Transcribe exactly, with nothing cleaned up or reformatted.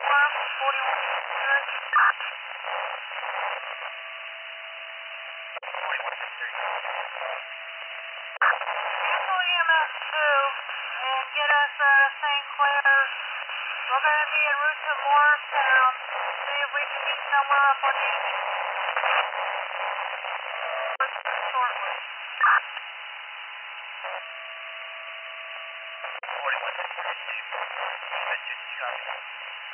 confirm, forty-one fifty-three. forty-one fifty-three. Cancel E M S two and get us uh, Saint Clair. We're going to be en route to Morristown. See if we can meet somewhere up on Yankee. Shortly. forty-one fifty-three. Steve. Steve, it's just copy.